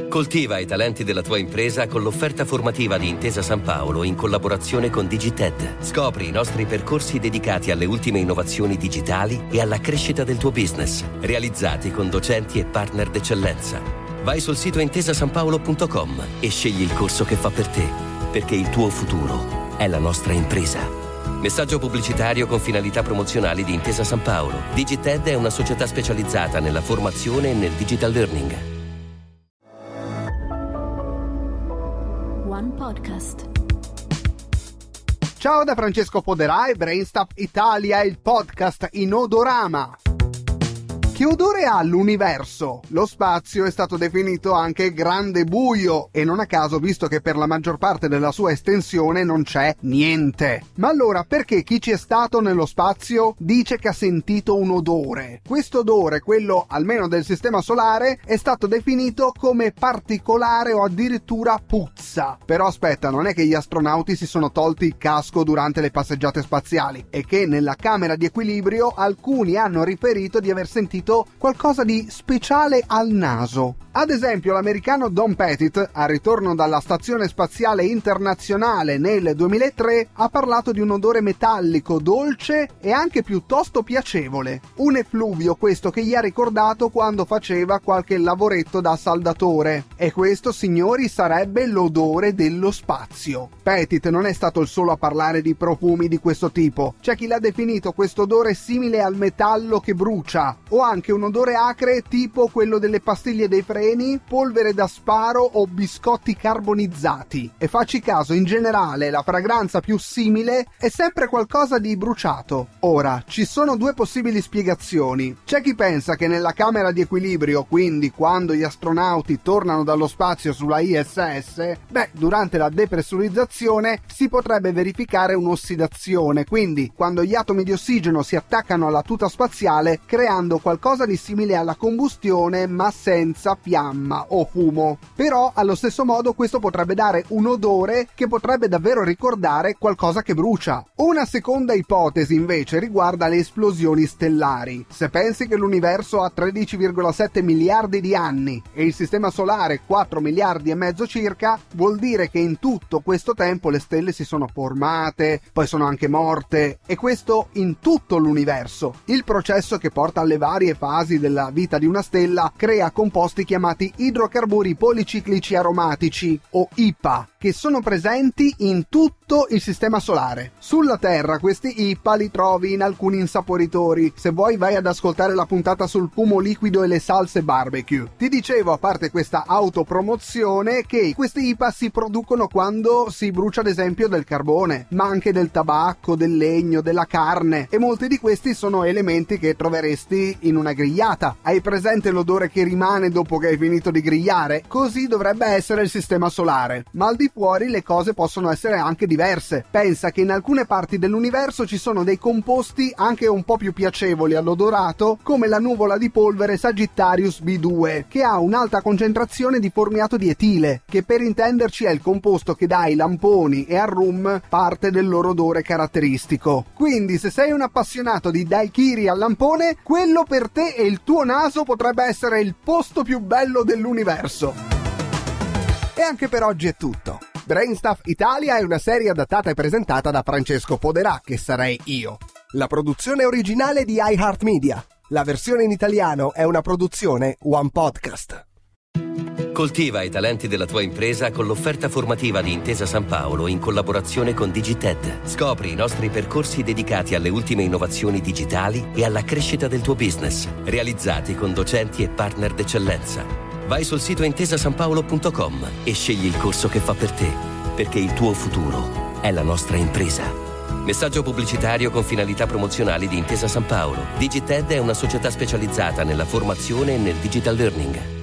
Coltiva i talenti della tua impresa con l'offerta formativa di Intesa San Paolo in collaborazione con Digited. Scopri i nostri percorsi dedicati alle ultime innovazioni digitali e alla crescita del tuo business, realizzati con docenti e partner d'eccellenza. Vai sul sito intesasanpaolo.com e scegli il corso che fa per te, perché il tuo futuro è la nostra impresa. Messaggio pubblicitario con finalità promozionali di Intesa San Paolo. Digited è una società specializzata nella formazione e nel digital learning. One Podcast. Ciao da Francesco Poderà e Brainstuff Italia, il podcast in odorama. Che odore ha l'universo? Lo spazio è stato definito anche grande buio e non a caso, visto che per la maggior parte della sua estensione non c'è niente. Ma allora perché chi ci è stato nello spazio dice che ha sentito un odore? Questo odore, quello almeno del sistema solare, è stato definito come particolare o addirittura puzza. Però aspetta, non è che gli astronauti si sono tolti il casco durante le passeggiate spaziali, è che nella camera di equilibrio alcuni hanno riferito di aver sentito qualcosa di speciale al naso. Ad esempio, l'americano Don Pettit, al ritorno dalla Stazione Spaziale Internazionale nel 2003, ha parlato di un odore metallico, dolce e anche piuttosto piacevole. Un effluvio questo che gli ha ricordato quando faceva qualche lavoretto da saldatore. E questo, signori, sarebbe l'odore dello spazio. Pettit non è stato il solo a parlare di profumi di questo tipo. C'è chi l'ha definito questo odore simile al metallo che brucia, o anche un odore acre tipo quello delle pastiglie dei freni, polvere da sparo o biscotti carbonizzati. E facci caso, in generale la fragranza più simile è sempre qualcosa di bruciato. Ora, ci sono due possibili spiegazioni. C'è chi pensa che nella camera di equilibrio, quindi quando gli astronauti tornano dallo spazio sulla ISS, durante la depressurizzazione si potrebbe verificare un'ossidazione, quindi quando gli atomi di ossigeno si attaccano alla tuta spaziale creando qualcosa di simile alla combustione ma senza fiamma o fumo. Però allo stesso modo questo potrebbe dare un odore che potrebbe davvero ricordare qualcosa che brucia. Una seconda ipotesi invece riguarda le esplosioni stellari. Se pensi che l'universo ha 13,7 miliardi di anni e il sistema solare 4 miliardi e mezzo circa, vuol dire che in tutto questo tempo le stelle si sono formate, poi sono anche morte, e questo in tutto l'universo. Il processo che porta alle varie fasi della vita di una stella crea composti chiamati idrocarburi policiclici aromatici o IPA, che sono presenti in tutto il sistema solare. Sulla Terra questi IPA li trovi in alcuni insaporitori. Se vuoi vai ad ascoltare la puntata sul fumo liquido e le salse barbecue. Ti dicevo, a parte questa autopromozione, che questi IPA si producono quando si brucia ad esempio del carbone, ma anche del tabacco, del legno, della carne, e molti di questi sono elementi che troveresti in una grigliata. Hai presente l'odore che rimane dopo che hai finito di grigliare? Così dovrebbe essere il sistema solare, ma al di fuori le cose possono essere anche diverse. Pensa che in alcune parti dell'universo ci sono dei composti anche un po' più piacevoli all'odorato, come la nuvola di polvere Sagittarius B2, che ha un'alta concentrazione di formiato di etile, che per intenderci è il composto che dà ai lamponi e al rum parte del loro odore caratteristico. Quindi se sei un appassionato di daiquiri al lampone, quello per te e il tuo naso potrebbe essere il posto più bello dell'universo. E anche per oggi è tutto. Brainstuff Italia è una serie adattata e presentata da Francesco Poderà, che sarei io. La produzione originale di iHeartMedia. La versione in italiano è una produzione One Podcast. Coltiva i talenti della tua impresa con l'offerta formativa di Intesa San Paolo in collaborazione con Digited. Scopri i nostri percorsi dedicati alle ultime innovazioni digitali e alla crescita del tuo business, realizzati con docenti e partner d'eccellenza. Vai sul sito intesasanpaolo.com e scegli il corso che fa per te, perché il tuo futuro è la nostra impresa. Messaggio pubblicitario con finalità promozionali di Intesa San Paolo. Digited è una società specializzata nella formazione e nel digital learning.